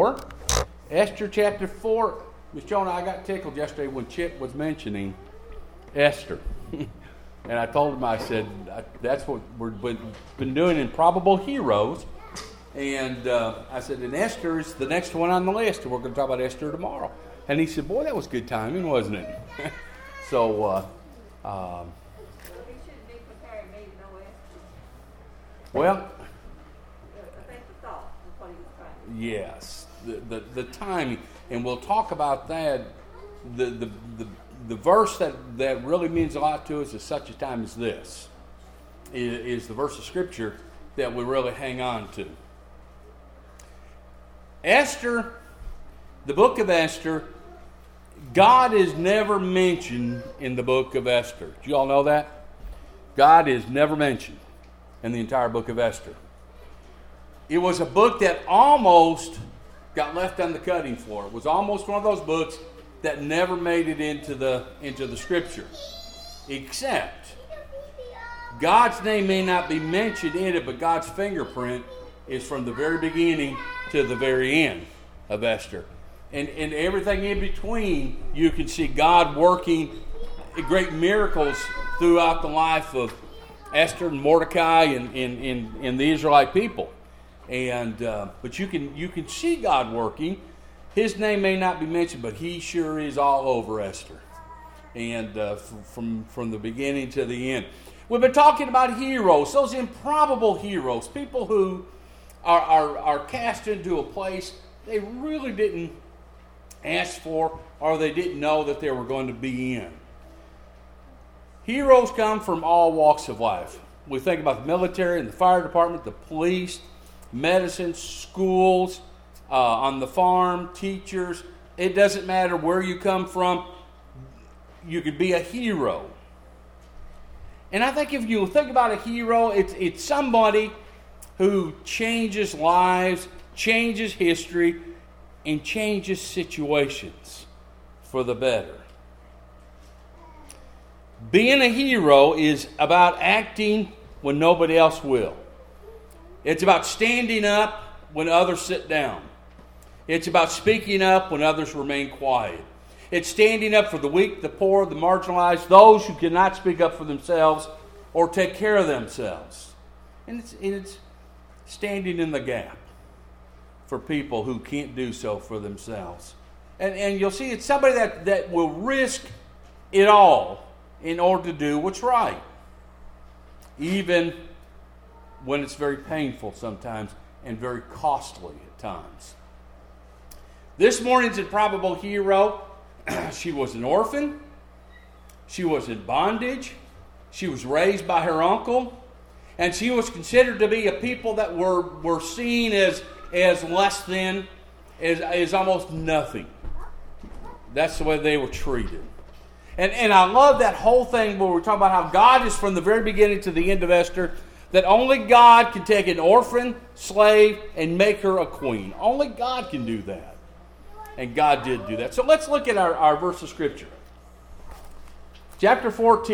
4. Esther chapter 4. Miss Jonah, I got tickled yesterday when Chip was mentioning Esther. And I told him, I said, that's what we've been doing in Probable Heroes. And I said, and Esther is the next one on the list. And we're going to talk about Esther tomorrow. And he said, boy, that was good timing, wasn't it? So, well, I think the thought is what he was trying to do. yes, the timing, and we'll talk about that. The verse that really means a lot to us at such a time as this is the verse of Scripture that we really hang on to. Esther, the book of Esther, God is never mentioned in the book of Esther. Do you all know that? God is never mentioned in the entire book of Esther. It was a book that almost got left on the cutting floor. It was almost one of those books that never made it into the Scripture. Except, God's name may not be mentioned in it, but God's fingerprint is from the very beginning to the very end of Esther. And everything in between, you can see God working great miracles throughout the life of Esther and Mordecai and the Israelite people. And but you can see God working. His name may not be mentioned, but he sure is all over Esther. And from the beginning to the end. We've been talking about heroes, those improbable heroes, people who are cast into a place they really didn't ask for, or they didn't know that they were going to be in. Heroes come from all walks of life. We think about the military and the fire department, the police, medicine, schools, on the farm, teachers. It doesn't matter where you come from. You could be a hero. And I think if you think about a hero, it's somebody who changes lives, changes history, and changes situations for the better. Being a hero is about acting when nobody else will. It's about standing up when others sit down. It's about speaking up when others remain quiet. It's standing up for the weak, the poor, the marginalized, those who cannot speak up for themselves or take care of themselves. And it's standing in the gap for people who can't do so for themselves. And you'll see it's somebody that will risk it all in order to do what's right. Even when it's very painful sometimes and very costly at times. This morning's improbable hero, she was an orphan. She was in bondage. She was raised by her uncle. And she was considered to be a people that were seen as less than, as almost nothing. That's the way they were treated. And I love that whole thing where we're talking about how God is from the very beginning to the end of Esther, that only God can take an orphan, slave, and make her a queen. Only God can do that. And God did do that. So let's look at our verse of Scripture. Chapter 4,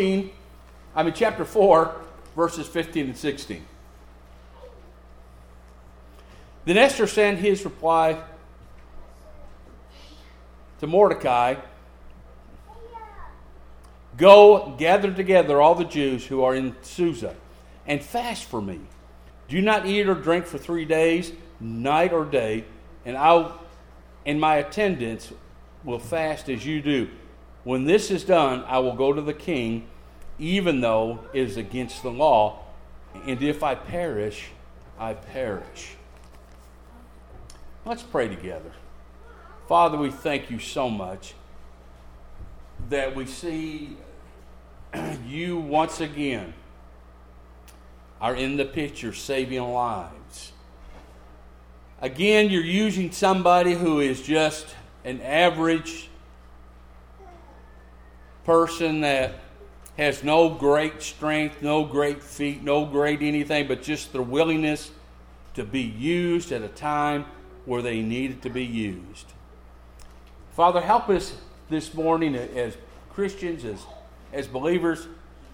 verses 15 and 16. Then Esther sent his reply to Mordecai, "Go, gather together all the Jews who are in Susa, and fast for me. Do not eat or drink for 3 days, night or day, and my attendants will fast as you do. When this is done, I will go to the king, even though it is against the law, and if I perish, I perish." Let's pray together. Father, we thank you so much that we see you once again are in the picture saving lives. Again, you're using somebody who is just an average person that has no great strength, no great feet, no great anything, but just their willingness to be used at a time where they needed to be used. Father, help us this morning as Christians, as believers,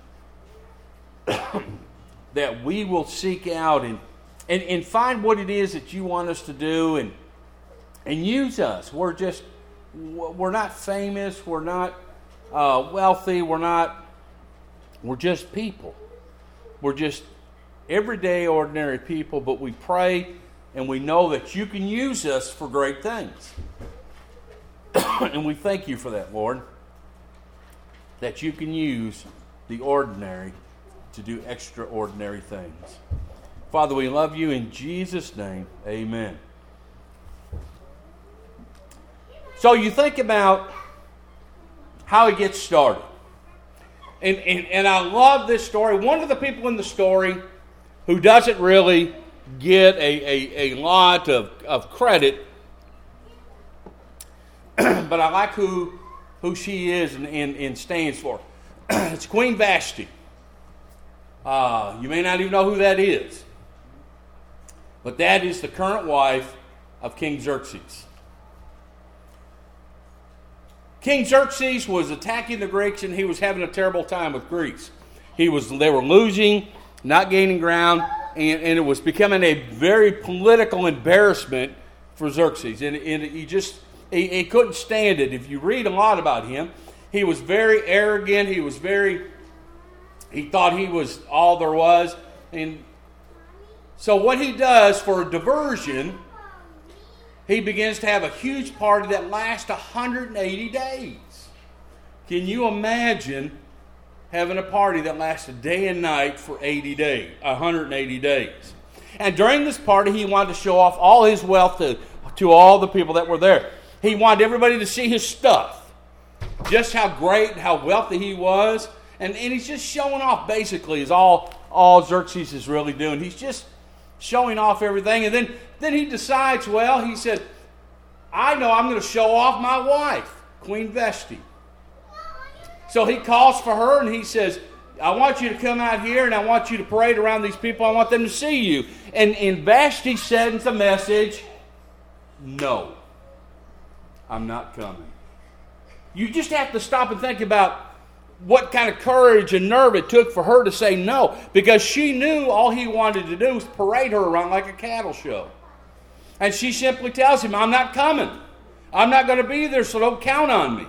that we will seek out and find what it is that you want us to do and use us. We're not famous. We're not wealthy. We're just people. We're just everyday, ordinary people, but we pray and we know that you can use us for great things. And we thank you for that, Lord, that you can use the ordinary to do extraordinary things. Father, we love you in Jesus' name. Amen. So you think about how it gets started. And I love this story. One of the people in the story who doesn't really get a lot of credit, but I like who she is and stands for. It's Queen Vashti. You may not even know who that is. But that is the current wife of King Xerxes. King Xerxes was attacking the Greeks, and he was having a terrible time with Greece. They were losing, not gaining ground, and it was becoming a very political embarrassment for Xerxes. And he couldn't stand it. If you read a lot about him, he was very arrogant. He thought he was all there was. And so what he does for a diversion, he begins to have a huge party that lasts 180 days. Can you imagine having a party that lasts a day and night for 180 days? And during this party, he wanted to show off all his wealth to all the people that were there. He wanted everybody to see his stuff. Just how great, how wealthy he was. And he's just showing off, basically, is all Xerxes is really doing. He's just showing off everything. And then he decides, he said, I know I'm going to show off my wife, Queen Vashti. So he calls for her and he says, I want you to come out here and I want you to parade around these people. I want them to see you. And Vashti sends a message, no, I'm not coming. You just have to stop and think about what kind of courage and nerve it took for her to say no, because she knew all he wanted to do was parade her around like a cattle show. And she simply tells him, I'm not coming. I'm not going to be there, so don't count on me.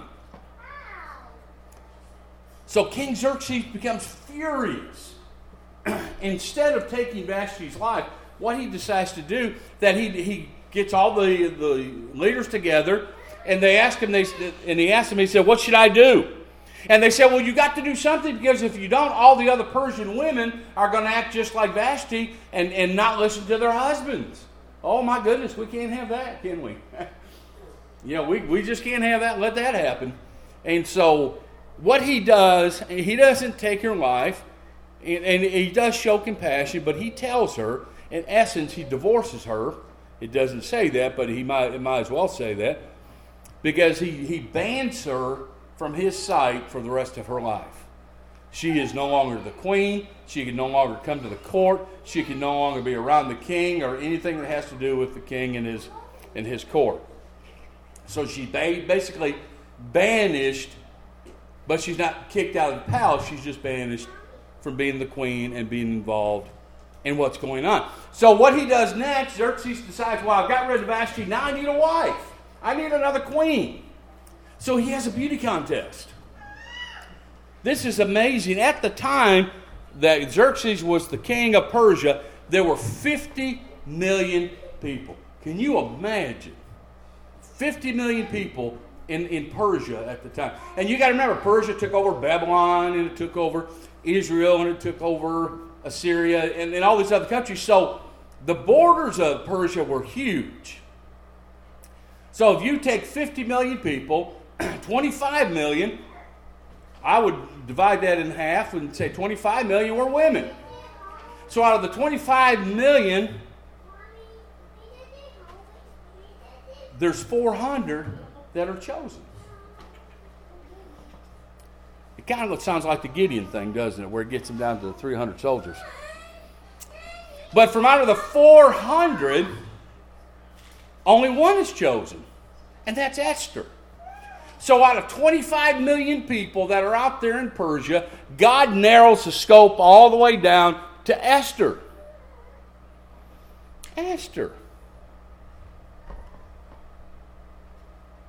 So King Xerxes becomes furious. Instead of taking Vashti's life, what he decides to do, that he gets all the leaders together, and he asked him, he said, what should I do? And they said, well, you got to do something, because if you don't, all the other Persian women are going to act just like Vashti and not listen to their husbands. Oh, my goodness, we can't have that, can we? We just can't have that, let that happen. And so what he does, he doesn't take her life, and he does show compassion, but he tells her, in essence, he divorces her. It doesn't say that, but it might as well say that, because he bans her from his sight for the rest of her life. She is no longer the queen. She can no longer come to the court. She can no longer be around the king or anything that has to do with the king and his court. So she's basically banished, but she's not kicked out of the palace. She's just banished from being the queen and being involved in what's going on. So what he does next, Xerxes decides, I've got rid of Vashti. Now I need a wife. I need another queen. So he has a beauty contest. This is amazing. At the time that Xerxes was the king of Persia, there were 50 million people. Can you imagine? 50 million people in Persia at the time. And you got to remember, Persia took over Babylon, and it took over Israel, and it took over Assyria, and all these other countries. So the borders of Persia were huge. So if you take 50 million people, 25 million, I would divide that in half and say 25 million were women. So out of the 25 million, there's 400 that are chosen. It kind of sounds like the Gideon thing, doesn't it? Where it gets them down to 300 soldiers. But from out of the 400, only one is chosen. And that's Esther. So out of 25 million people that are out there in Persia, God narrows the scope all the way down to Esther. Esther.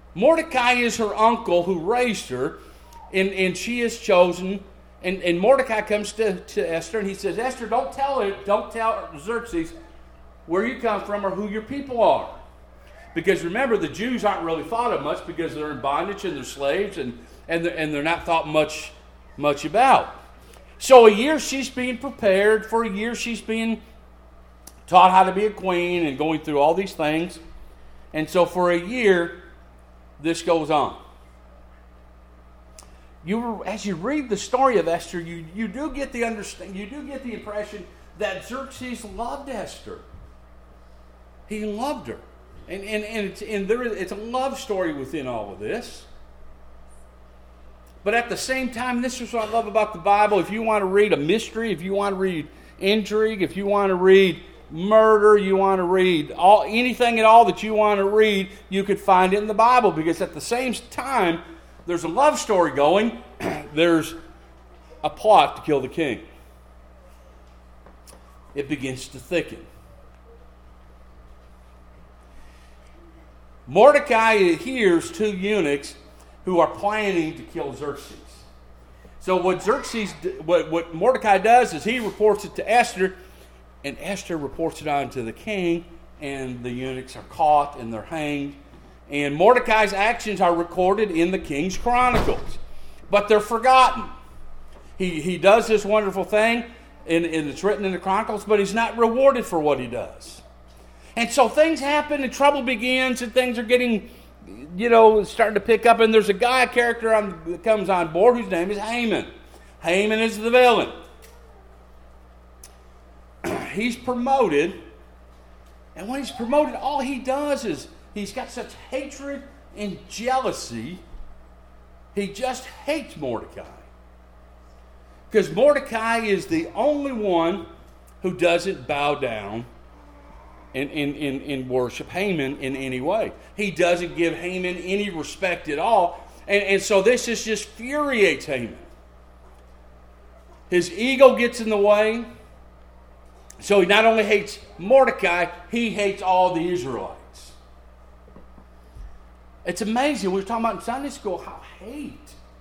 Mordecai is her uncle who raised her, and she is chosen. And Mordecai comes to Esther, and he says, Esther, don't tell Xerxes where you come from or who your people are. Because remember, the Jews aren't really thought of much because they're in bondage and they're slaves, and they're not thought much about. So a year she's being prepared. For a year she's being taught how to be a queen and going through all these things. And so for a year, this goes on. As you read the story of Esther, you do get the impression that Xerxes loved Esther. He loved her, and it's a love story within all of this. But at the same time, this is what I love about the Bible. If you want to read a mystery, if you want to read intrigue, if you want to read murder, you want to read anything at all that you want to read, you could find it in the Bible. Because at the same time, there's a love story going. There's a plot to kill the king. It begins to thicken. Mordecai hears two eunuchs who are planning to kill Xerxes. So what Mordecai does is he reports it to Esther, and Esther reports it on to the king, and the eunuchs are caught and they're hanged. And Mordecai's actions are recorded in the King's Chronicles, but they're forgotten. He does this wonderful thing, and it's written in the Chronicles, but he's not rewarded for what he does. And so things happen, and trouble begins, and things are getting, starting to pick up. And there's a character that comes on board whose name is Haman. Haman is the villain. He's promoted, and when he's promoted, all he does is he's got such hatred and jealousy. He just hates Mordecai. Because Mordecai is the only one who doesn't bow down and worship Haman in any way. He doesn't give Haman any respect at all. And so this just infuriates Haman. His ego gets in the way. So he not only hates Mordecai, he hates all the Israelites. It's amazing. We were talking about in Sunday school how hate.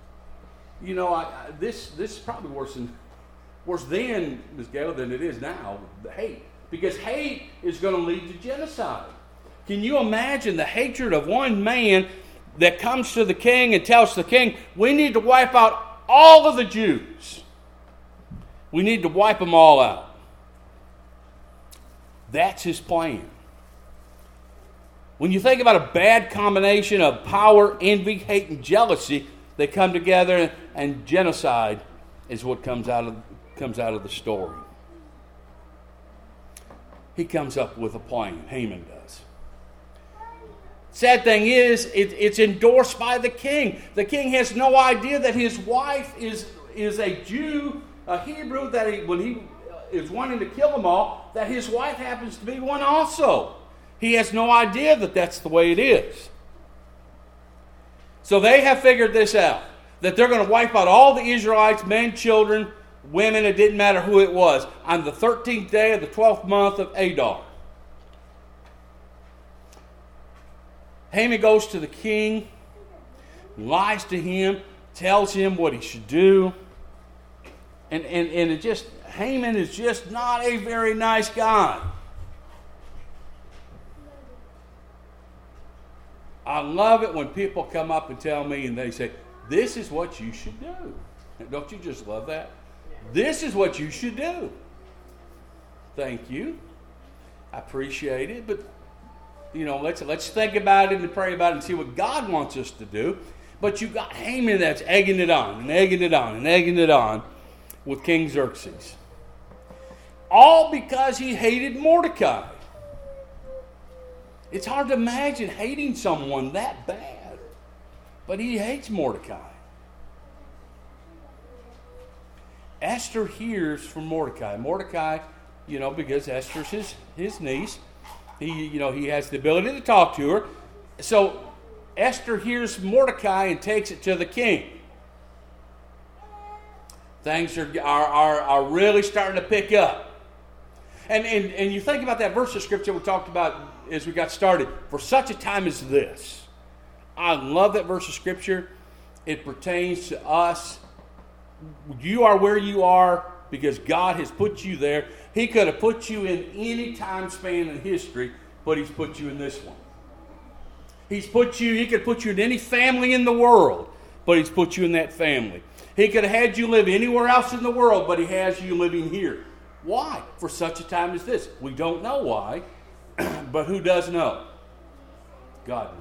This is probably worse then, Ms. Gail, than it is now. The hate. Because hate is going to lead to genocide. Can you imagine the hatred of one man that comes to the king and tells the king, we need to wipe out all of the Jews. We need to wipe them all out. That's his plan. When you think about a bad combination of power, envy, hate, and jealousy, they come together, and genocide is what comes out of the story. He comes up with a plan. Haman does. Sad thing is, it's endorsed by the king. The king has no idea that his wife is a Jew, a Hebrew, that when he is wanting to kill them all, that his wife happens to be one also. He has no idea that that's the way it is. So they have figured this out, that they're going to wipe out all the Israelites, men, children, women, it didn't matter who it was, on the 13th day of the 12th month of Adar. Haman goes to the king, lies to him, tells him what he should do. And Haman is just not a very nice guy. I love it when people come up and tell me and they say, this is what you should do. Don't you just love that? This is what you should do. Thank you. I appreciate it, but let's think about it and pray about it and see what God wants us to do. But you got Haman that's egging it on and egging it on and egging it on with King Xerxes. All because he hated Mordecai. It's hard to imagine hating someone that bad. But he hates Mordecai. Esther hears from Mordecai. Mordecai, because Esther's his niece, he has the ability to talk to her. So Esther hears Mordecai and takes it to the king. Things are really starting to pick up. And you think about that verse of scripture we talked about as we got started. For such a time as this, I love that verse of Scripture. It pertains to us. You are where you are because God has put you there. He could have put you in any time span in history, but He's put you in this one. He could put you in any family in the world, but He's put you in that family. He could have had you live anywhere else in the world, but He has you living here. Why? For such a time as this. We don't know why, but who does know? God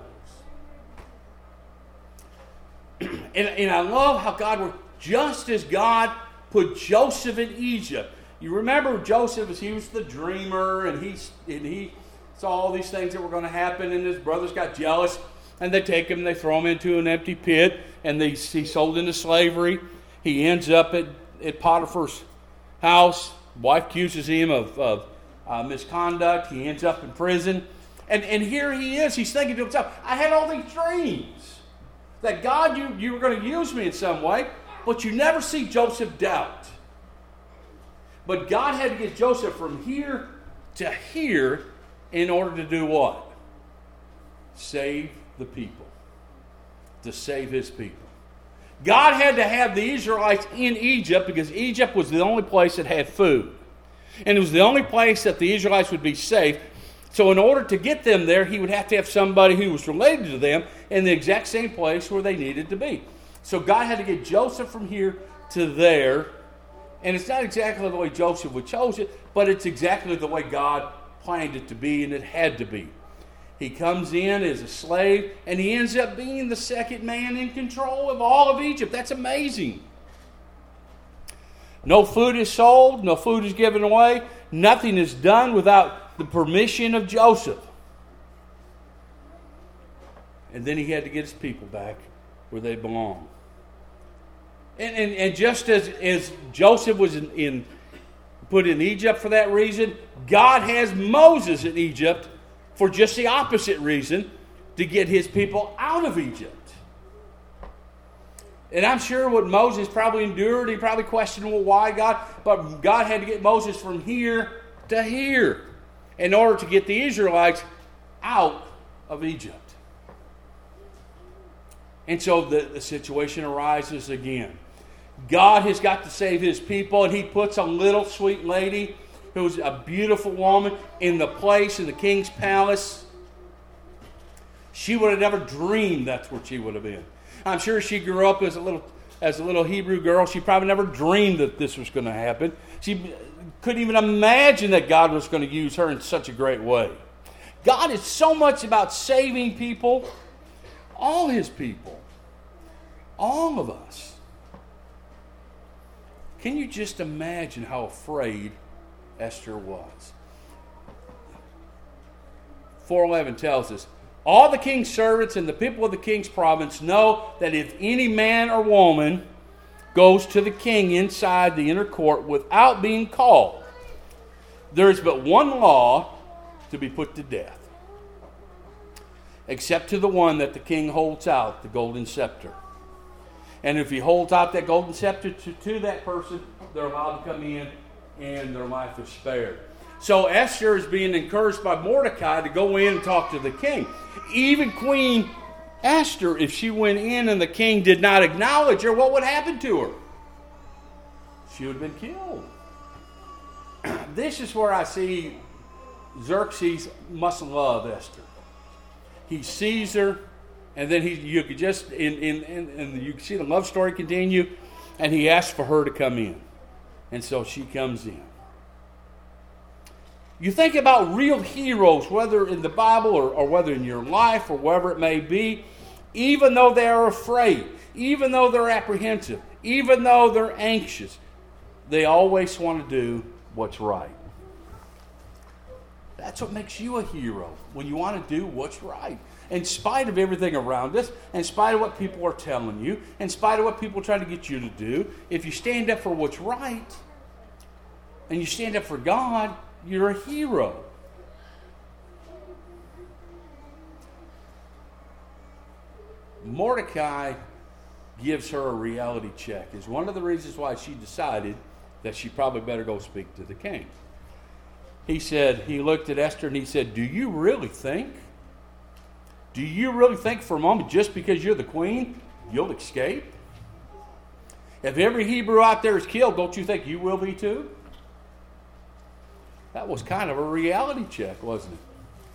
knows. And I love how God worked. Just as God put Joseph in Egypt. You remember Joseph, as he was the dreamer, and he saw all these things that were going to happen, and his brothers got jealous, and they take him, and they throw him into an empty pit, and he's sold into slavery. He ends up at Potiphar's house. Wife accuses him of misconduct. He ends up in prison. And here he is. He's thinking to himself, I had all these dreams that God, you were going to use me in some way. But you never see Joseph doubt. But God had to get Joseph from here to here in order to do what? Save the people. To save His people. God had to have the Israelites in Egypt because Egypt was the only place that had food. And it was the only place that the Israelites would be safe. So in order to get them there, He would have to have somebody who was related to them in the exact same place where they needed to be. So God had to get Joseph from here to there. And it's not exactly the way Joseph would chose it, but it's exactly the way God planned it to be, and it had to be. He comes in as a slave, and he ends up being the second man in control of all of Egypt. That's amazing. No food is sold, no food is given away, nothing is done without the permission of Joseph. And then he had to get his people back where they belong. And just as Joseph was put in Egypt for that reason, God has Moses in Egypt for just the opposite reason, to get His people out of Egypt. And I'm sure what Moses probably endured, he probably questioned, well, why God? But God had to get Moses from here to here in order to get the Israelites out of Egypt. And so the situation arises again. God has got to save His people, and He puts a little sweet lady who's a beautiful woman in the place in the king's palace. She would have never dreamed that's where she would have been. I'm sure she grew up as a little Hebrew girl. She probably never dreamed that this was going to happen. She couldn't even imagine that God was going to use her in such a great way. God is so much about saving people, all His people, all of us. Can you just imagine how afraid Esther was? 4:11 tells us, all the king's servants and the people of the king's province know that if any man or woman goes to the king inside the inner court without being called, there is but one law to be put to death, except to the one that the king holds out, the golden scepter. And if he holds out that golden scepter to that person, they're allowed to come in and their life is spared. So Esther is being encouraged by Mordecai to go in and talk to the king. Even Queen Esther, if she went in and the king did not acknowledge her, what would happen to her? She would have been killed. This is where I see Xerxes must love Esther. He sees her. And then you could just, and you can see the love story continue, and he asks for her to come in. And so she comes in. You think about real heroes, whether in the Bible or whether in your life or wherever it may be, even though they are afraid, even though they're apprehensive, even though they're anxious, they always want to do what's right. That's what makes you a hero, when you want to do what's right. In spite of everything around us, in spite of what people are telling you, in spite of what people are trying to get you to do, if you stand up for what's right, and you stand up for God, you're a hero. Mordecai gives her a reality check. Is one of the reasons why she decided that she probably better go speak to the king. He looked at Esther and he said, do you really think Do you really think for a moment just because you're the queen, you'll escape? If every Hebrew out there is killed, don't you think you will be too? That was kind of a reality check, wasn't it?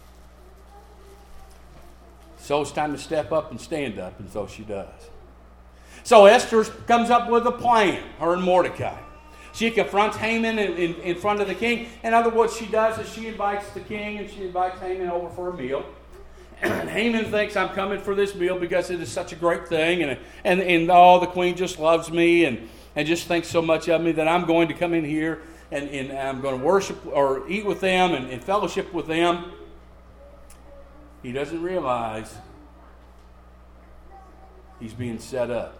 So it's time to step up and stand up, and so she does. So Esther comes up with a plan, her and Mordecai. She confronts Haman in front of the king. In other words, she does is she invites the king and she invites Haman over for a meal. And Haman thinks, I'm coming for this meal because it is such a great thing. And the queen just loves me and just thinks so much of me that I'm going to come in here and I'm going to worship or eat with them and fellowship with them. He doesn't realize he's being set up.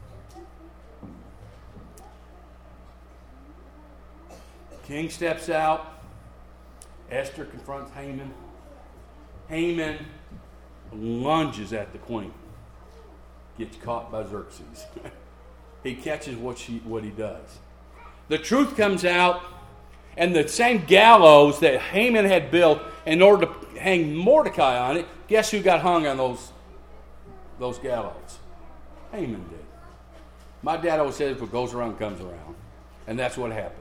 King steps out. Esther confronts Haman. Haman lunges at the queen. Gets caught by Xerxes. He catches what he does. The truth comes out, and the same gallows that Haman had built in order to hang Mordecai on it, guess who got hung on those gallows? Haman did. My dad always says what goes around comes around. And that's what happened.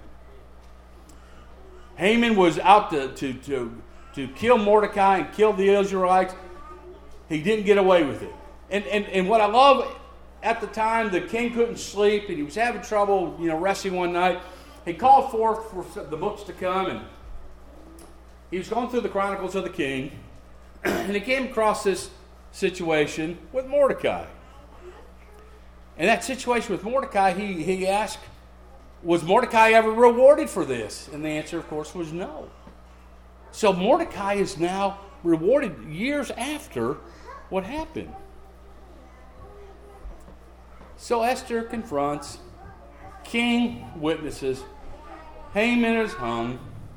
Haman was out to kill Mordecai and kill the Israelites. He didn't get away with it. And what I love, at the time, the king couldn't sleep and he was having trouble, resting one night. He called forth for the books to come, and he was going through the Chronicles of the King, and he came across this situation with Mordecai. And that situation with Mordecai, he asked, was Mordecai ever rewarded for this? And the answer, of course, was no. So Mordecai is now rewarded years after what happened. So Esther confronts, king witnesses, Haman is hung.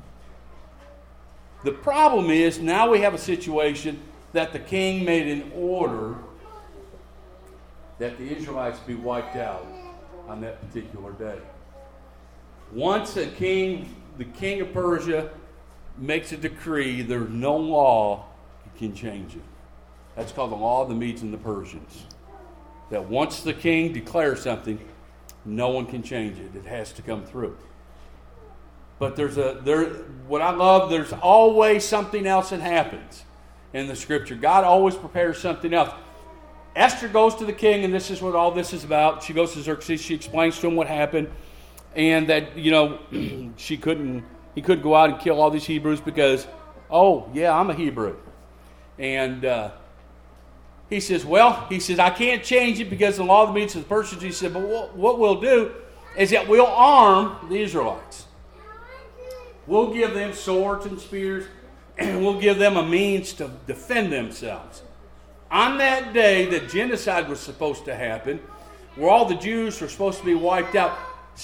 The problem is now we have a situation that the king made an order that the Israelites be wiped out on that particular day. Once the king of Persia makes a decree, there's no law that can change it. That's called the law of the Medes and the Persians. That once the king declares something, no one can change it. It has to come through. But what I love, there's always something else that happens in the scripture. God always prepares something else. Esther goes to the king, and this is what all this is about. She goes to Xerxes. She explains to him what happened, and that he couldn't go out and kill all these Hebrews because, I'm a Hebrew, and he says, I can't change it because the law of the Medes and the Persians. He said, but what we'll do is that we'll arm the Israelites. We'll give them swords and spears, and we'll give them a means to defend themselves. On that day that genocide was supposed to happen, where all the Jews were supposed to be wiped out,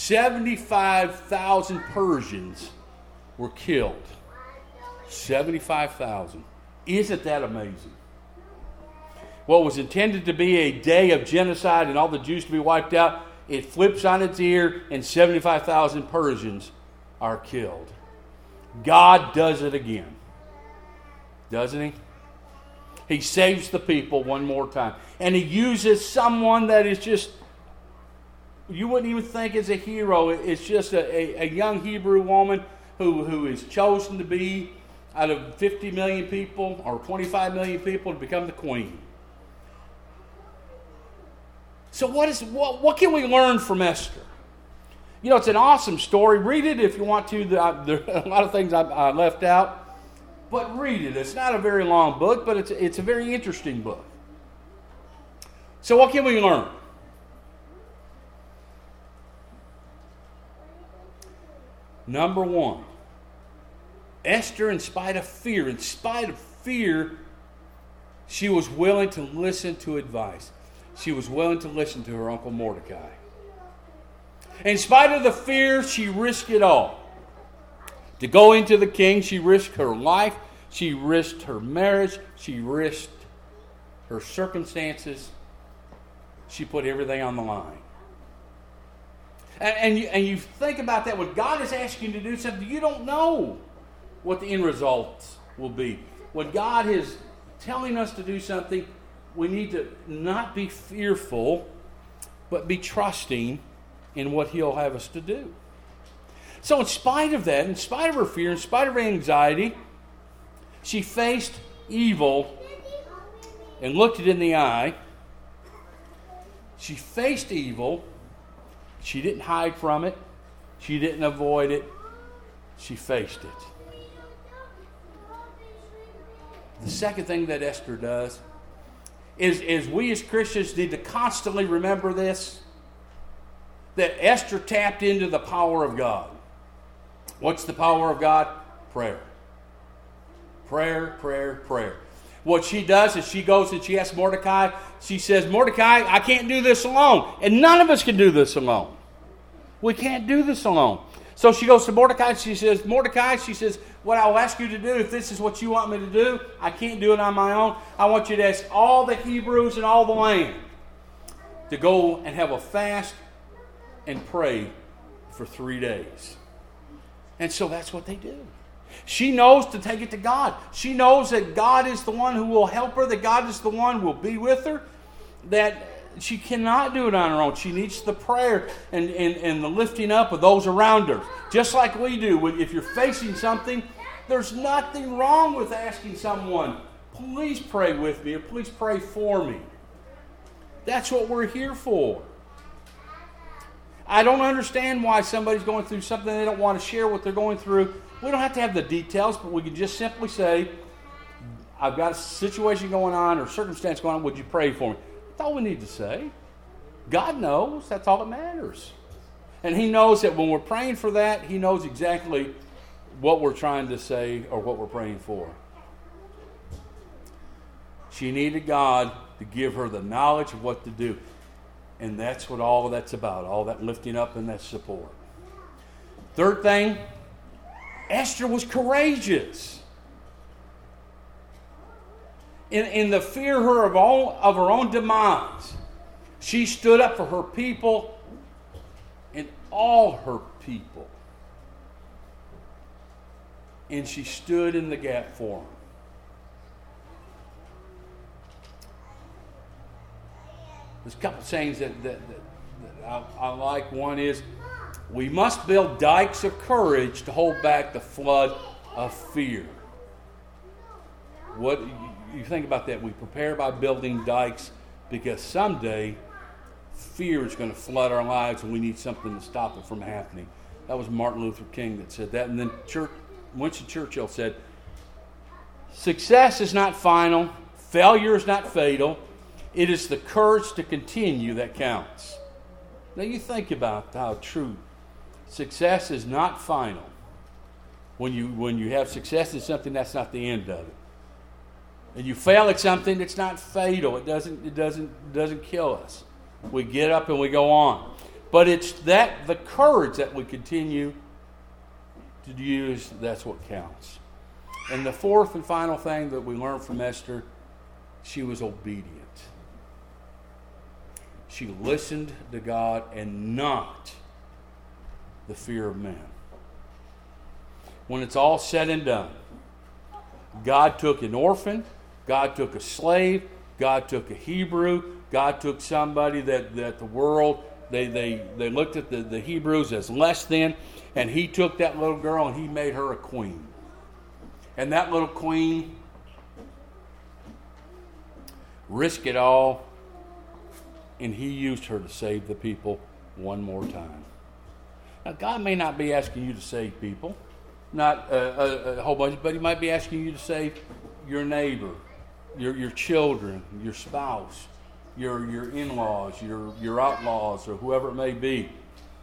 75,000 Persians were killed. 75,000. Isn't that amazing? What was intended to be a day of genocide and all the Jews to be wiped out, it flips on its ear and 75,000 Persians are killed. God does it again. Doesn't he? He saves the people one more time. And he uses someone that is just, you wouldn't even think is a hero. It's just a young Hebrew woman who is chosen to be out of 50 million people or 25 million people to become the queen. So what can we learn from Esther? It's an awesome story. Read it if you want to. There are a lot of things I left out. But read it. It's not a very long book, but it's a very interesting book. So what can we learn? Number one, Esther, in spite of fear, she was willing to listen to advice. She was willing to listen to her uncle Mordecai. In spite of the fear, she risked it all. To go into the king, she risked her life. She risked her marriage. She risked her circumstances. She put everything on the line. And you think about that. When God is asking you to do something, you don't know what the end results will be. When God has telling us to do something, we need to not be fearful, but be trusting in what He'll have us to do. So in spite of that, in spite of her fear, in spite of her anxiety, she faced evil and looked it in the eye. She faced evil. She didn't hide from it. She didn't avoid it. She faced it. The second thing that Esther does is we as Christians need to constantly remember this, that Esther tapped into the power of God. What's the power of God? Prayer. Prayer, prayer, prayer. What she does is she goes and she asks Mordecai, she says, Mordecai, I can't do this alone. And none of us can do this alone. We can't do this alone. So she goes to Mordecai and she says, Mordecai, she says, what I'll ask you to do, if this is what you want me to do, I can't do it on my own. I want you to ask all the Hebrews in all the land to go and have a fast and pray for 3 days. And so that's what they do. She knows to take it to God. She knows that God is the one who will help her, that God is the one who will be with her, that she cannot do it on her own. She needs the prayer and the lifting up of those around her. Just like we do. If you're facing something, there's nothing wrong with asking someone, please pray with me or please pray for me. That's what we're here for. I don't understand why somebody's going through something they don't want to share what they're going through. We don't have to have the details, but we can just simply say, I've got a situation going on or circumstance going on. Would you pray for me? That's all we need to say. God knows. That's all that matters. And He knows that when we're praying for that, He knows exactly what we're trying to say or what we're praying for. She needed God to give her the knowledge of what to do. And that's what all of that's about, all that lifting up and that support. Third thing, Esther was courageous. In the fear of her own demise, she stood up for her people and all her people. And she stood in the gap for them. There's a couple of sayings that I like. One is, we must build dikes of courage to hold back the flood of fear. What you think about that? We prepare by building dikes because someday fear is going to flood our lives and we need something to stop it from happening. That was Martin Luther King that said that. And then Winston Churchill said, success is not final, failure is not fatal. It is the courage to continue that counts. Now you think about how true. Success is not final. When you have success in something, that's not the end of it. And you fail at something, it's not fatal. It doesn't kill us. We get up and we go on. But it's the courage that we continue to use, that's what counts. And the fourth and final thing that we learn from Esther, she was obedient. She listened to God and not the fear of man. When it's all said and done, God took an orphan, God took a slave, God took a Hebrew, God took somebody that the world, they looked at the Hebrews as less than, and He took that little girl and He made her a queen. And that little queen risked it all, and He used her to save the people one more time. Now, God may not be asking you to save people, not a whole bunch, but He might be asking you to save your neighbor, your children, your spouse, your in-laws, your outlaws, or whoever it may be.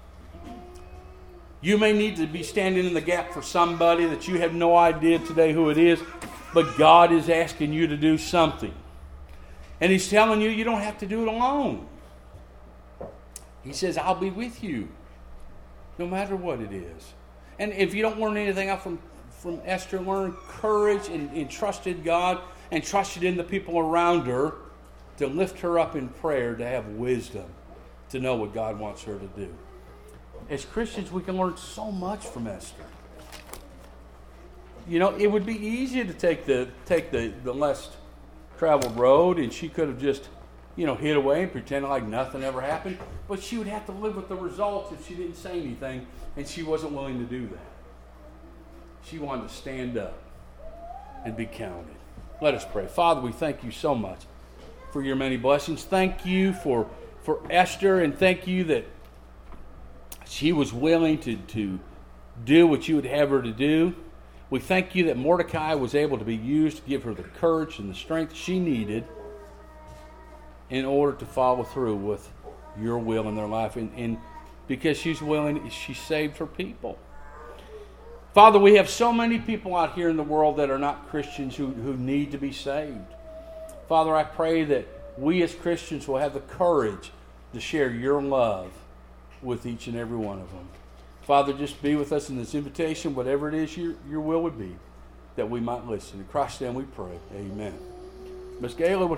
You may need to be standing in the gap for somebody that you have no idea today who it is, but God is asking you to do something. And He's telling you don't have to do it alone. He says, I'll be with you, no matter what it is. And if you don't learn anything else from Esther, learn courage and trusted God and trusted in the people around her to lift her up in prayer, to have wisdom, to know what God wants her to do. As Christians, we can learn so much from Esther. You know, it would be easy to take the less traveled road, and she could have just, hid away and pretended like nothing ever happened. But she would have to live with the results if she didn't say anything, and she wasn't willing to do that. She wanted to stand up and be counted. Let us pray. Father, we thank you so much for your many blessings. Thank you for Esther, and thank you that she was willing to do what you would have her to do. We thank you that Mordecai was able to be used to give her the courage and the strength she needed in order to follow through with your will in their life. And because she's willing, she saved her people. Father, we have so many people out here in the world that are not Christians who need to be saved. Father, I pray that we as Christians will have the courage to share your love with each and every one of them. Father, just be with us in this invitation, whatever it is your will would be, that we might listen. In Christ's name we pray. Amen. Miss Gayla would